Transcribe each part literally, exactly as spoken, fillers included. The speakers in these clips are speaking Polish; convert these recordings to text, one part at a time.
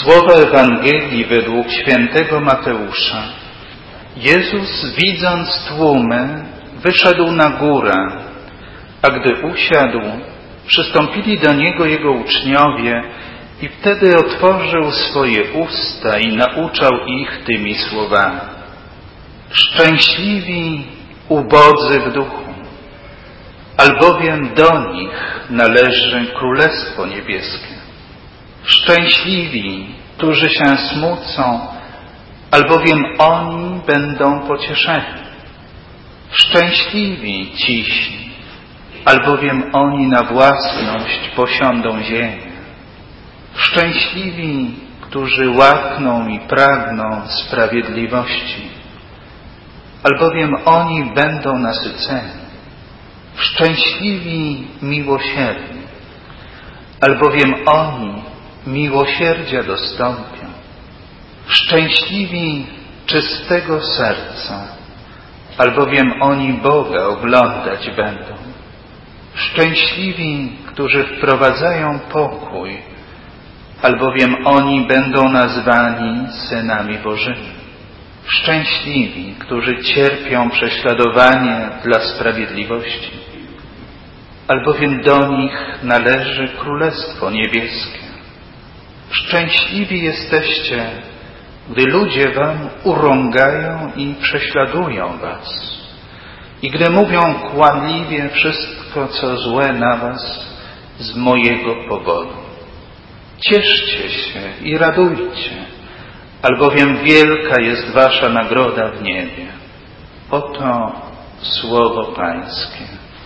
Słowa Ewangelii według świętego Mateusza. Jezus, widząc tłumy, wyszedł na górę, a gdy usiadł, przystąpili do Niego Jego uczniowie i wtedy otworzył swoje usta i nauczał ich tymi słowami. Szczęśliwi ubodzy w duchu, albowiem do nich należy Królestwo Niebieskie. Szczęśliwi, którzy się smucą, albowiem oni będą pocieszeni. Szczęśliwi cisi, albowiem oni na własność posiądą ziemię. Szczęśliwi, którzy łakną i pragną sprawiedliwości, albowiem oni będą nasyceni. Szczęśliwi miłosierni, albowiem oni miłosierdzia dostąpią. Szczęśliwi czystego serca, albowiem oni Boga oglądać będą. Szczęśliwi, którzy wprowadzają pokój, albowiem oni będą nazwani synami Bożymi. Szczęśliwi, którzy cierpią prześladowanie dla sprawiedliwości, albowiem do nich należy Królestwo Niebieskie. Szczęśliwi jesteście, gdy ludzie wam urągają i prześladują was, i gdy mówią kłamliwie wszystko, co złe na was z mojego powodu. Cieszcie się i radujcie, albowiem wielka jest wasza nagroda w niebie. Oto słowo Pańskie.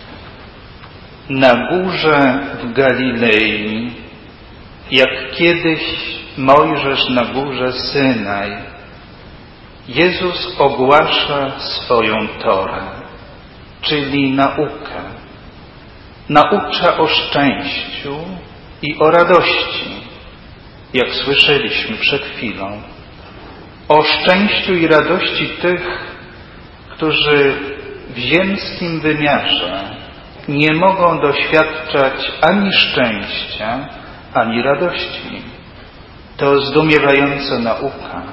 Na górze w Galilei, jak kiedyś Mojżesz na górze Synaj, Jezus ogłasza swoją Torę, czyli naukę. Naucza o szczęściu i o radości, jak słyszeliśmy przed chwilą. O szczęściu i radości tych, którzy w ziemskim wymiarze nie mogą doświadczać ani szczęścia, ani radości. To zdumiewająca nauka.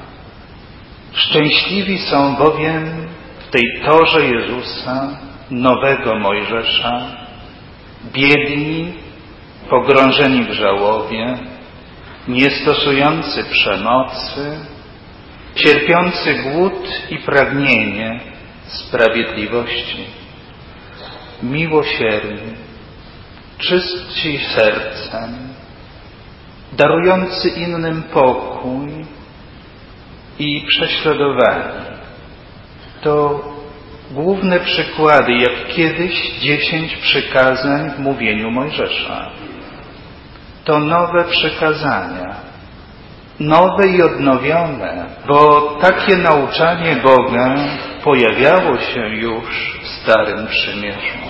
Szczęśliwi są bowiem w tej Torze Jezusa, nowego Mojżesza, biedni, pogrążeni w żałobie, niestosujący przemocy, cierpiący głód i pragnienie sprawiedliwości, miłosierni, czystsi sercem, darujący innym pokój i prześladowani. To główne przykłady, jak kiedyś dziesięć przykazań w mówieniu Mojżesza. To nowe przykazania, nowe i odnowione, bo takie nauczanie Boga pojawiało się już w Starym Przymierzu.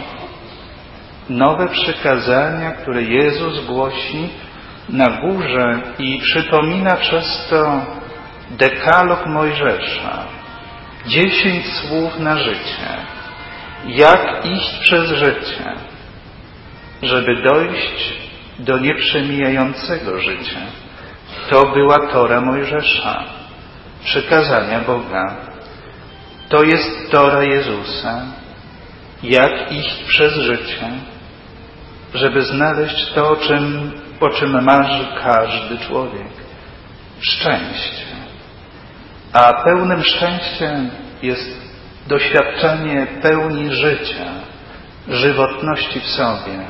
Nowe przykazania, które Jezus głosi na górze i przypomina przez to dekalog Mojżesza. Dziesięć słów na życie. Jak iść przez życie, żeby dojść do nieprzemijającego życia. To była Tora Mojżesza, przykazania Boga. To jest Tora Jezusa. Jak iść przez życie, żeby znaleźć to, o czym, o czym marzy każdy człowiek. Szczęście. A pełnym szczęściem jest doświadczenie pełni życia, żywotności w sobie.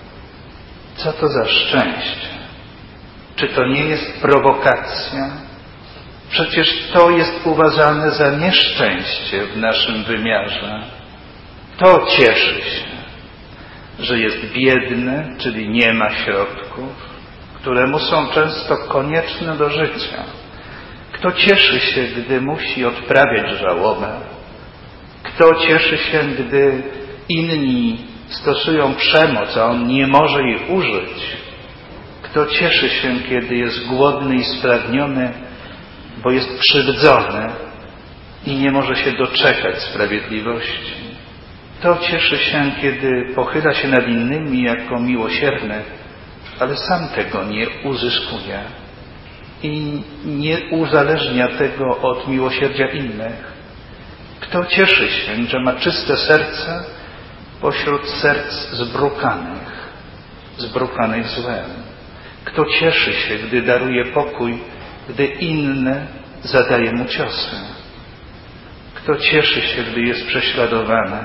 Co to za szczęście? Czy to nie jest prowokacja? Przecież to jest uważane za nieszczęście w naszym wymiarze. To cieszy się, że jest biedny, czyli nie ma środków, które mu są często konieczne do życia. Kto cieszy się, gdy musi odprawiać żałobę? Kto cieszy się, gdy inni stosują przemoc, a on nie może jej użyć? Kto cieszy się, kiedy jest głodny i spragniony, bo jest krzywdzony i nie może się doczekać sprawiedliwości? Kto cieszy się, kiedy pochyla się nad innymi jako miłosierny, ale sam tego nie uzyskuje? i nie uzależnia tego od miłosierdzia innych. Kto cieszy się, że ma czyste serce pośród serc zbrukanych, zbrukanych złem? Kto cieszy się, gdy daruje pokój, gdy inny zadaje mu ciosy? Kto cieszy się, gdy jest prześladowany,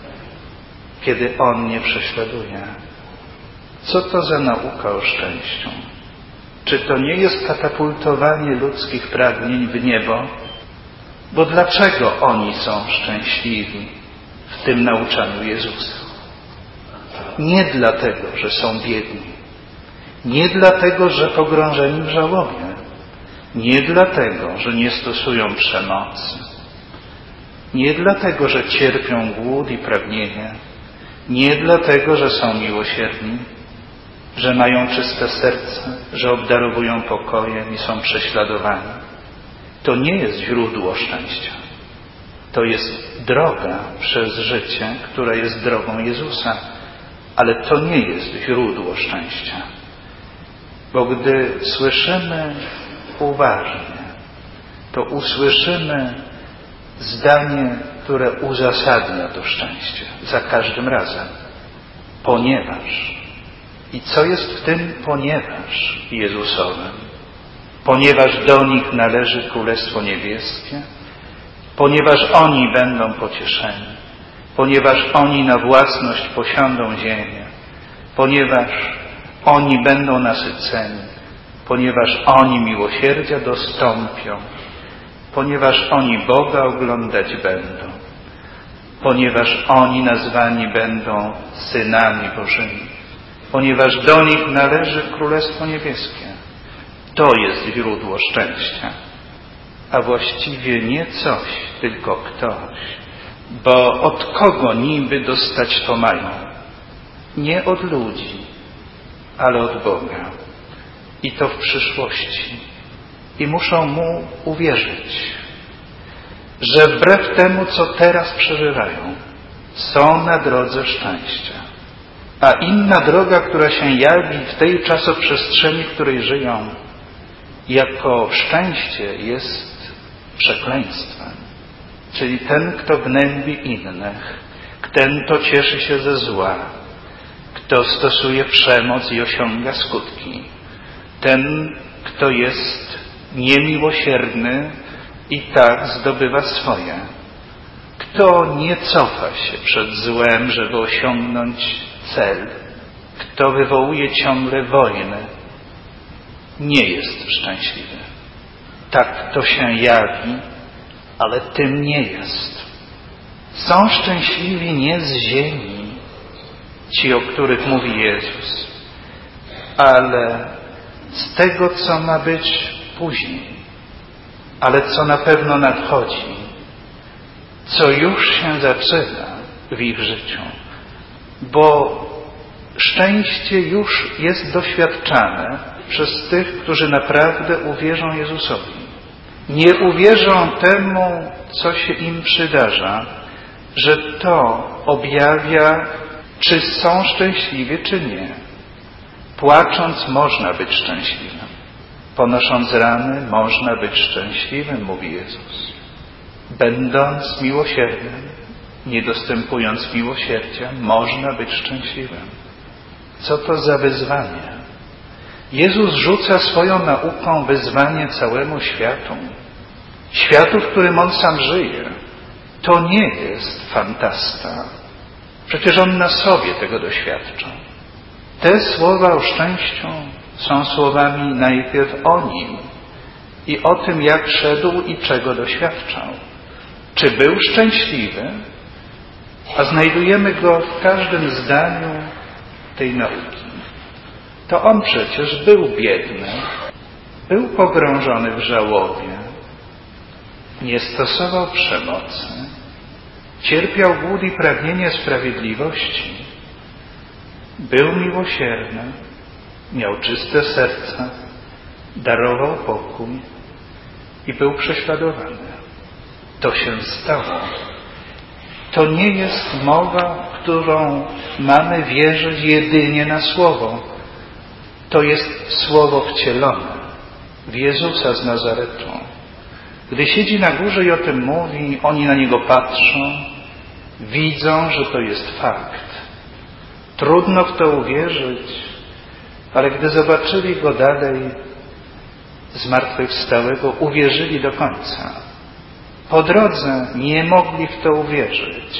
kiedy on nie prześladuje? Co to za nauka o szczęściu? Czy to nie jest katapultowanie ludzkich pragnień w niebo? Bo dlaczego oni są szczęśliwi w tym nauczaniu Jezusa? Nie dlatego, że są biedni. Nie dlatego, że pogrążeni w żałobie. Nie dlatego, że nie stosują przemocy. Nie dlatego, że cierpią głód i pragnienie. Nie dlatego, że są miłosierni, że mają czyste serce, że obdarowują pokojem i są prześladowani. To nie jest źródło szczęścia. To jest droga przez życie, która jest drogą Jezusa. Ale to nie jest źródło szczęścia. Bo gdy słyszymy uważnie, to usłyszymy zdanie, które uzasadnia to szczęście za każdym razem. Ponieważ. I co jest w tym ponieważ Jezusowym? Ponieważ do nich należy Królestwo Niebieskie, ponieważ oni będą pocieszeni, ponieważ oni na własność posiądą ziemię, ponieważ oni będą nasyceni, ponieważ oni miłosierdzia dostąpią, ponieważ oni Boga oglądać będą, ponieważ oni nazwani będą synami Bożymi, ponieważ do nich należy Królestwo Niebieskie. To jest źródło szczęścia, a właściwie nie coś, tylko ktoś. Bo od kogo niby dostać to mają? Nie od ludzi, ale od Boga. I to w przyszłości. I muszą Mu uwierzyć, że wbrew temu, co teraz przeżywają, są na drodze szczęścia. A inna droga, która się jawi w tej czasoprzestrzeni, w której żyją, jako szczęście jest przekleństwem. Czyli ten, kto gnębi innych, ten, kto cieszy się ze zła, kto stosuje przemoc i osiąga skutki, ten, kto jest niemiłosierny i tak zdobywa swoje, kto nie cofa się przed złem, żeby osiągnąć cel, kto wywołuje ciągle wojny, nie jest szczęśliwy. Tak to się jawi, ale tym nie jest. Są szczęśliwi nie z ziemi, ci, o których mówi Jezus, ale z tego, co ma być później, ale co na pewno nadchodzi, co już się zaczyna w ich życiu, bo szczęście już jest doświadczane przez tych, którzy naprawdę uwierzą Jezusowi. Nie uwierzą temu, co się im przydarza, że to objawia, czy są szczęśliwi, czy nie. Płacząc można być szczęśliwym. Ponosząc rany można być szczęśliwym, mówi Jezus. Będąc miłosiernym, nie dostępując miłosierdzia, można być szczęśliwym. Co to za wyzwanie? Jezus rzuca swoją nauką wyzwanie całemu światu. Światu, w którym On sam żyje. To nie jest fantasta. Przecież On na sobie tego doświadcza. Te słowa o szczęściu są słowami najpierw o Nim i o tym, jak szedł i czego doświadczał. Czy był szczęśliwy? A znajdujemy Go w każdym zdaniu tej nauki. To On przecież był biedny, był pogrążony w żałobie, nie stosował przemocy, cierpiał głód i pragnienie sprawiedliwości, był miłosierny, miał czyste serce, darował pokój i był prześladowany. To się stało. To nie jest mowa, którą mamy wierzyć jedynie na słowo. To jest słowo wcielone. w Jezusa z Nazaretu. Gdy siedzi na górze i o tym mówi, oni na Niego patrzą, widzą, że to jest fakt. Trudno w to uwierzyć, ale gdy zobaczyli Go dalej, zmartwychwstałego, uwierzyli do końca. Po drodze nie mogli w to uwierzyć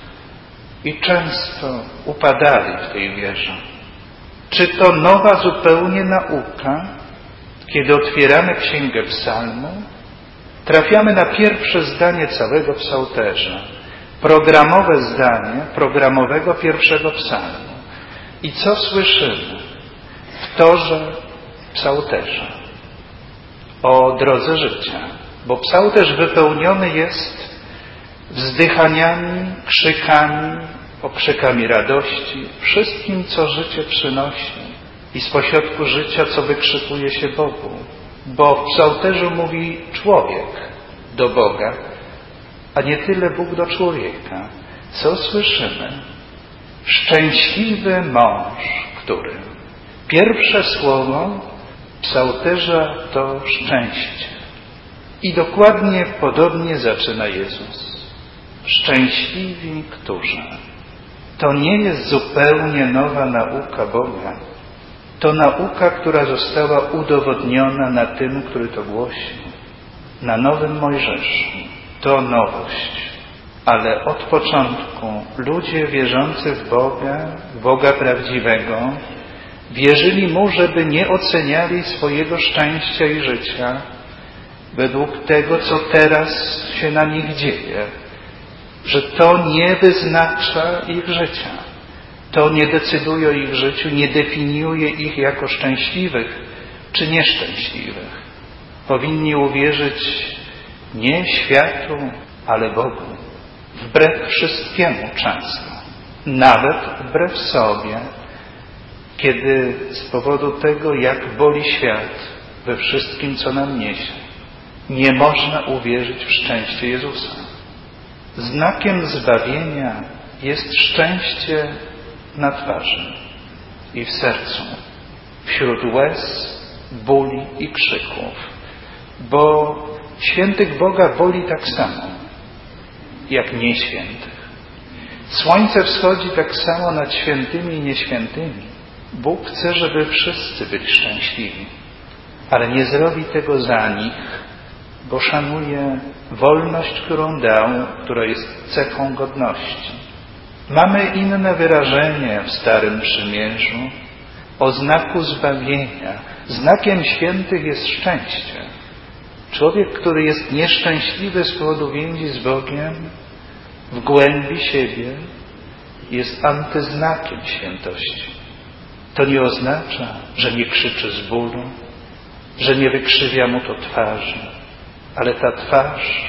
i często upadali w tej wierze. Czy to nowa zupełnie nauka? Kiedy otwieramy Księgę Psalmu, trafiamy na pierwsze zdanie całego psalterza. Programowe zdanie programowego pierwszego psalmu. I co słyszymy w torze psalterza? O drodze życia. Bo psalterz wypełniony jest wzdychaniami, krzykami, okrzykami radości, wszystkim, co życie przynosi i z pośrodku życia, co wykrzykuje się Bogu. Bo w psalterzu mówi człowiek do Boga, a nie tyle Bóg do człowieka. Co słyszymy? Szczęśliwy mąż, który. Pierwsze słowo psalterza to szczęście. I dokładnie podobnie zaczyna Jezus. Szczęśliwi, którzy. To nie jest zupełnie nowa nauka Boga. To nauka, która została udowodniona na tym, który to głosi. Na nowym Mojżeszu. To nowość. Ale od początku ludzie wierzący w Boga, Boga prawdziwego, wierzyli Mu, żeby nie oceniali swojego szczęścia i życia według tego, co teraz się na nich dzieje. Że to nie wyznacza ich życia. To nie decyduje o ich życiu, nie definiuje ich jako szczęśliwych czy nieszczęśliwych. Powinni uwierzyć nie światu, ale Bogu. Wbrew wszystkiemu często. Nawet wbrew sobie. Kiedy z powodu tego, jak boli świat we wszystkim, co nam niesie, nie można uwierzyć w szczęście Jezusa. Znakiem zbawienia jest szczęście na twarzy i w sercu, wśród łez, bóli i krzyków, bo świętych Boga boli tak samo, jak nieświętych. Słońce wschodzi tak samo nad świętymi i nieświętymi. Bóg chce, żeby wszyscy byli szczęśliwi, ale nie zrobi tego za nich, bo szanuje wolność, którą dał, która jest cechą godności. Mamy inne wyrażenie w Starym Przymierzu o znaku zbawienia. Znakiem świętych jest szczęście. Człowiek, który jest nieszczęśliwy z powodu więzi z Bogiem, w głębi siebie jest antyznakiem świętości. To nie oznacza, że nie krzyczy z bólu, że nie wykrzywia mu to twarzy, ale ta twarz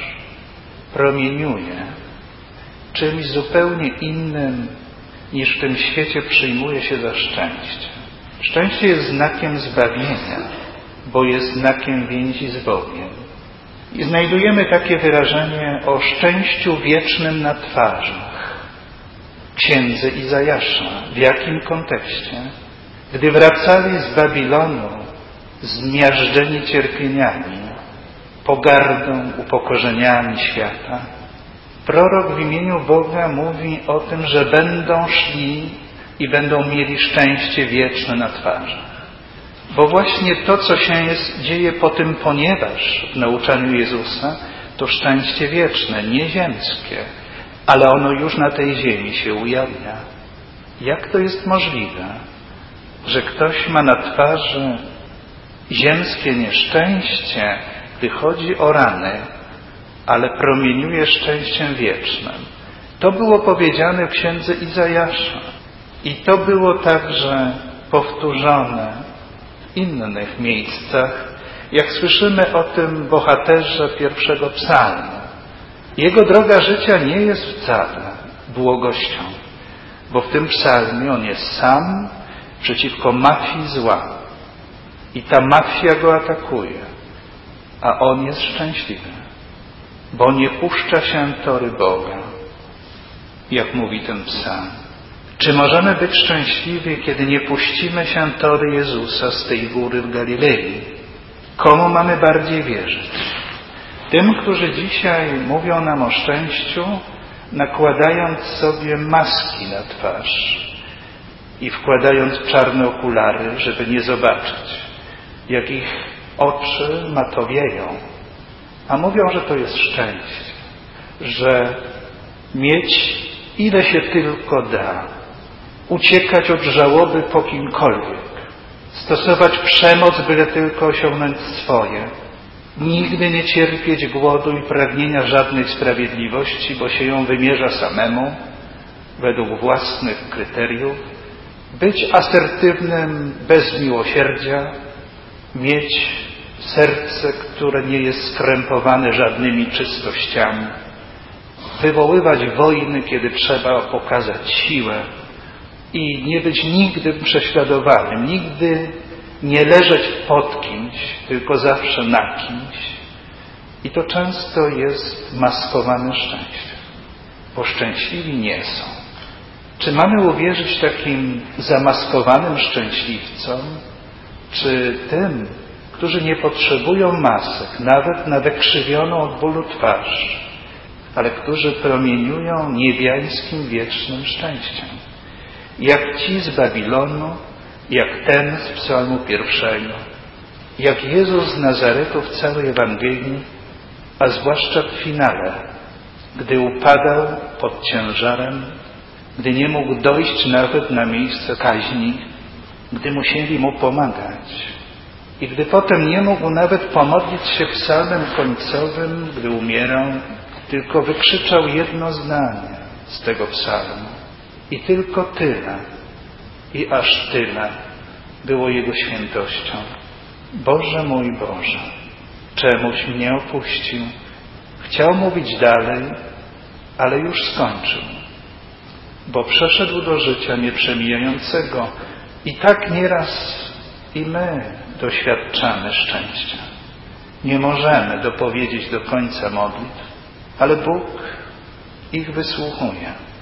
promieniuje czymś zupełnie innym, niż w tym świecie przyjmuje się za szczęście. Szczęście jest znakiem zbawienia, bo jest znakiem więzi z Bogiem. I znajdujemy takie wyrażenie o szczęściu wiecznym na twarzach. Księdze Izajasza. W jakim kontekście? Gdy wracali z Babilonu, zmiażdżeni cierpieniami, pogardą, upokorzeniami świata, prorok w imieniu Boga mówi o tym, że będą szli i będą mieli szczęście wieczne na twarzach. Bo właśnie to, co się jest, dzieje po tym, ponieważ w nauczaniu Jezusa to szczęście wieczne, nie ziemskie, ale ono już na tej ziemi się ujawnia. Jak to jest możliwe, że ktoś ma na twarzy ziemskie nieszczęście, gdy chodzi o rany, ale promieniuje szczęściem wiecznym? To było powiedziane w księdze Izajasza i to było także powtórzone w innych miejscach, jak słyszymy o tym bohaterze pierwszego psalmu. Jego droga życia nie jest wcale błogością, bo w tym psalmie on jest sam przeciwko mafii zła i ta mafia go atakuje, a on jest szczęśliwy, bo nie puszcza się tory Boga, jak mówi ten psalm. Czy możemy być szczęśliwi, kiedy nie puścimy się tory Jezusa z tej góry w Galilei? Komu mamy bardziej wierzyć? Tym, którzy dzisiaj mówią nam o szczęściu, nakładając sobie maski na twarz i wkładając czarne okulary, żeby nie zobaczyć, jak ich oczy matowieją, a mówią, że to jest szczęście, że mieć ile się tylko da, uciekać od żałoby po kimkolwiek, stosować przemoc, byle tylko osiągnąć swoje, nigdy nie cierpieć głodu i pragnienia żadnej sprawiedliwości, bo się ją wymierza samemu, według własnych kryteriów, być asertywnym bez miłosierdzia, mieć serce, które nie jest skrępowane żadnymi czystościami, wywoływać wojny, kiedy trzeba pokazać siłę i nie być nigdy prześladowanym, nigdy nie leżeć pod kimś, tylko zawsze na kimś. I to często jest maskowane szczęście, bo szczęśliwi nie są. Czy mamy uwierzyć takim zamaskowanym szczęśliwcom, czy tym, którzy nie potrzebują masek, nawet na wykrzywioną od bólu twarz, ale którzy promieniują niebiańskim wiecznym szczęściem? Jak ci z Babilonu, jak ten z psalmu pierwszego, jak Jezus z Nazaretu w całej Ewangelii, a zwłaszcza w finale, gdy upadał pod ciężarem, gdy nie mógł dojść nawet na miejsce kaźni, gdy musieli mu pomagać i gdy potem nie mógł nawet pomodlić się psalmem końcowym, gdy umierał, tylko wykrzyczał jedno zdanie z tego psalmu. I tylko tyle, i aż tyle było Jego świętością. Boże mój Boże, czemuś mnie opuścił? Chciał mówić dalej, ale już skończył, bo przeszedł do życia nieprzemijającego. I tak nieraz i my doświadczamy szczęścia. Nie możemy dopowiedzieć do końca modlitw, ale Bóg ich wysłuchuje.